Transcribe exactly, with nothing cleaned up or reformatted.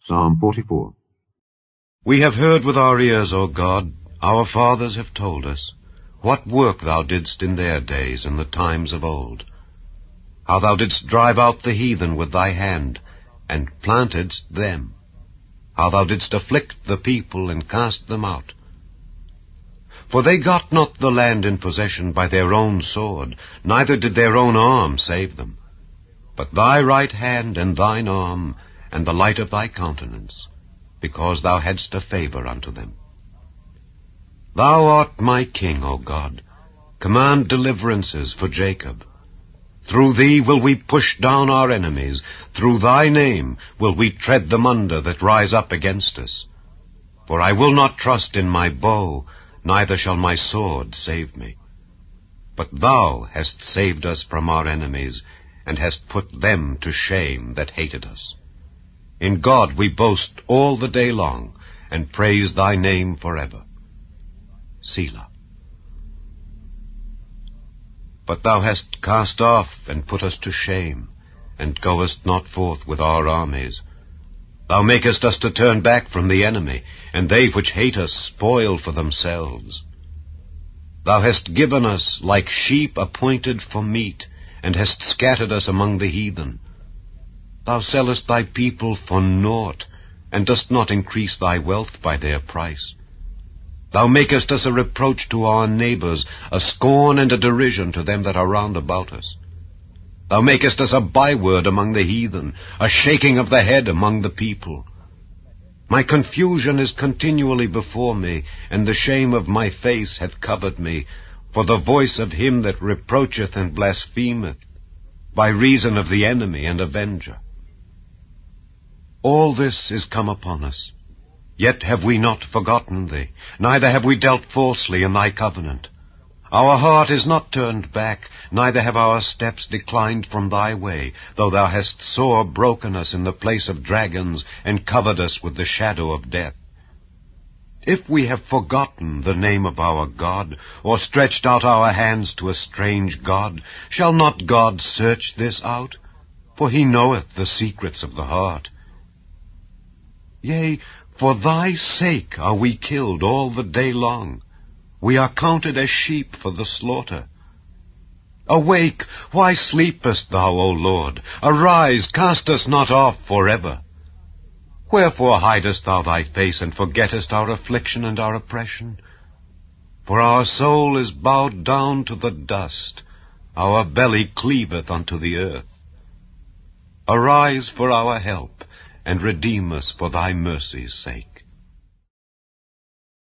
Psalm forty-four. We have heard with our ears, O God, our fathers have told us, what work thou didst in their days, in the times of old. How thou didst drive out the heathen with thy hand, and plantedst them. How thou didst afflict the people, and cast them out. For they got not the land in possession by their own sword, neither did their own arm save them. But thy right hand and thine arm, and the light of thy countenance, because thou hadst a favor unto them. Thou art my king, O God. Command deliverances for Jacob. Through thee will we push down our enemies. Through thy name will we tread them under that rise up against us. For I will not trust in my bow, neither shall my sword save me. But thou hast saved us from our enemies, and hast put them to shame that hated us. In God we boast all the day long, and praise thy name forever. Selah. But thou hast cast off and put us to shame, and goest not forth with our armies. Thou makest us to turn back from the enemy, and they which hate us spoil for themselves. Thou hast given us like sheep appointed for meat, and hast scattered us among the heathen. Thou sellest thy people for naught, and dost not increase thy wealth by their price. Thou makest us a reproach to our neighbors, a scorn and a derision to them that are round about us. Thou makest us a byword among the heathen, a shaking of the head among the people. My confusion is continually before me, and the shame of my face hath covered me, for the voice of him that reproacheth and blasphemeth, by reason of the enemy and avenger. All this is come upon us. Yet have we not forgotten thee, neither have we dealt falsely in thy covenant. Our heart is not turned back, neither have our steps declined from thy way, though thou hast sore broken us in the place of dragons, and covered us with the shadow of death. If we have forgotten the name of our God, or stretched out our hands to a strange God, shall not God search this out? For he knoweth the secrets of the heart. Yea, for thy sake are we killed all the day long. We are counted as sheep for the slaughter. Awake, why sleepest thou, O Lord? Arise, cast us not off forever. Wherefore hidest thou thy face, and forgettest our affliction and our oppression? For our soul is bowed down to the dust, our belly cleaveth unto the earth. Arise for our help, and redeem us for thy mercy's sake.